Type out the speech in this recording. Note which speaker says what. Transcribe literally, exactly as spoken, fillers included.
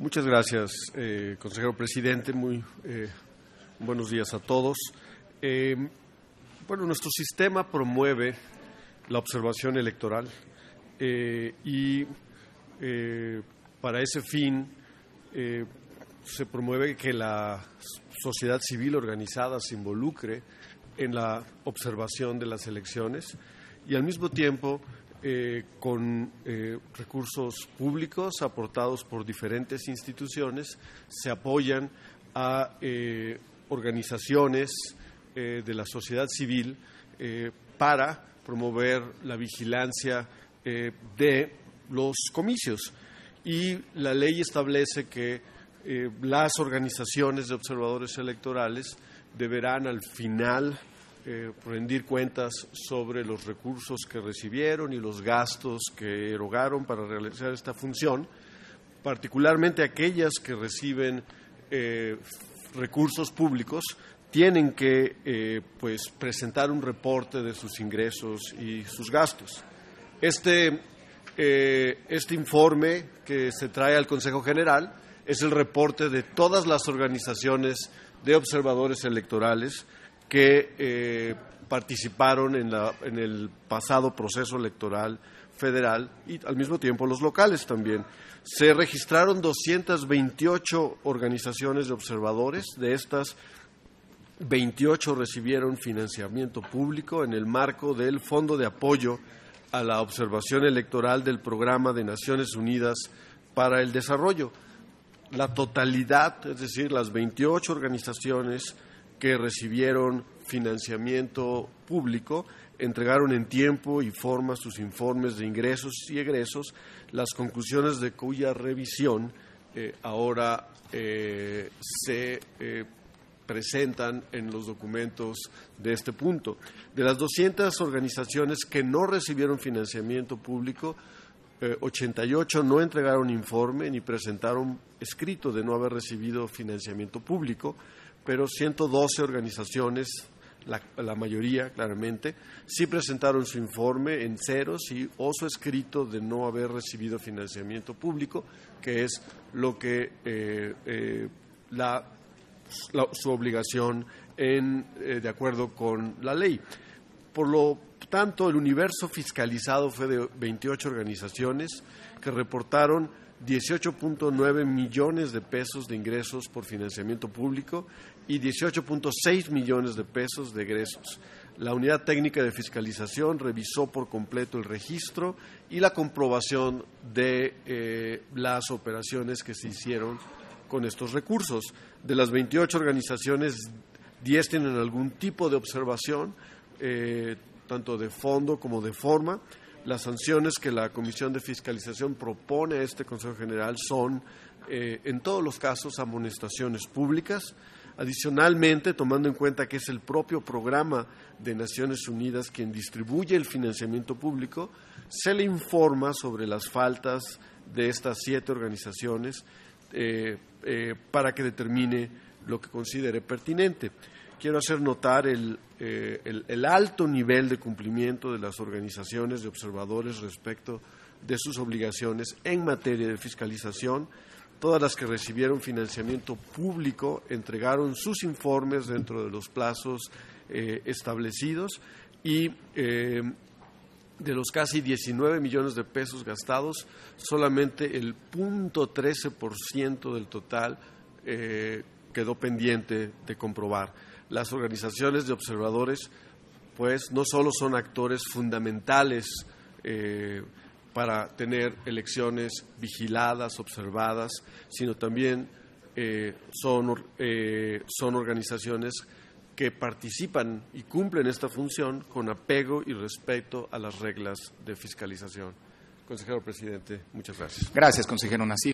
Speaker 1: Muchas gracias, eh, consejero presidente. Muy eh, buenos días a todos. Eh, bueno, nuestro sistema promueve la observación electoral eh, y eh, para ese fin eh, se promueve que la sociedad civil organizada se involucre en la observación de las elecciones y al mismo tiempo Eh, con eh, recursos públicos aportados por diferentes instituciones, se apoyan a eh, organizaciones eh, de la sociedad civil eh, para promover la vigilancia eh, de los comicios. Y la ley establece que eh, las organizaciones de observadores electorales deberán al final Eh, rendir cuentas sobre los recursos que recibieron y los gastos que erogaron para realizar esta función, particularmente aquellas que reciben eh, recursos públicos, tienen que eh, pues, presentar un reporte de sus ingresos y sus gastos. Este, eh, este informe que se trae al Consejo General es el reporte de todas las organizaciones de observadores electorales que eh, participaron en, la, en el pasado proceso electoral federal y al mismo tiempo los locales también. Se registraron doscientas veintiocho organizaciones de observadores. De estas, veintiocho recibieron financiamiento público en el marco del Fondo de Apoyo a la Observación Electoral del Programa de Naciones Unidas para el Desarrollo. La totalidad, es decir, las veintiocho organizaciones que recibieron financiamiento público, entregaron en tiempo y forma sus informes de ingresos y egresos, las conclusiones de cuya revisión eh, ahora eh, se eh, presentan en los documentos de este punto. De las doscientas organizaciones que no recibieron financiamiento público, eh, ochenta y ocho no entregaron informe ni presentaron escrito de no haber recibido financiamiento público, pero ciento doce organizaciones, la, la mayoría claramente, sí presentaron su informe en ceros y o su escrito de no haber recibido financiamiento público, que es lo que eh, eh, la, la, su obligación en, eh, de acuerdo con la ley. Por lo tanto, el universo fiscalizado fue de veintiocho organizaciones que reportaron dieciocho punto nueve millones de pesos de ingresos por financiamiento público y dieciocho punto seis millones de pesos de egresos. La Unidad Técnica de Fiscalización revisó por completo el registro y la comprobación de eh, las operaciones que se hicieron con estos recursos. De las veintiocho organizaciones, diez tienen algún tipo de observación, eh, tanto de fondo como de forma. Las sanciones que la Comisión de Fiscalización propone a este Consejo General son, eh, en todos los casos, amonestaciones públicas. Adicionalmente, tomando en cuenta que es el propio programa de Naciones Unidas quien distribuye el financiamiento público, se le informa sobre las faltas de estas siete organizaciones eh, eh, para que determine lo que considere pertinente. Quiero hacer notar el, eh, el, el alto nivel de cumplimiento de las organizaciones de observadores respecto de sus obligaciones en materia de fiscalización. Todas las que recibieron financiamiento público entregaron sus informes dentro de los plazos eh, establecidos y eh, de los casi diecinueve millones de pesos gastados, solamente el cero punto trece por ciento del total eh, quedó pendiente de comprobar. Las organizaciones de observadores, pues, no solo son actores fundamentales eh, para tener elecciones vigiladas, observadas, sino también eh, son, eh, son organizaciones que participan y cumplen esta función con apego y respeto a las reglas de fiscalización. Consejero presidente, muchas gracias.
Speaker 2: Gracias, consejero Nasif.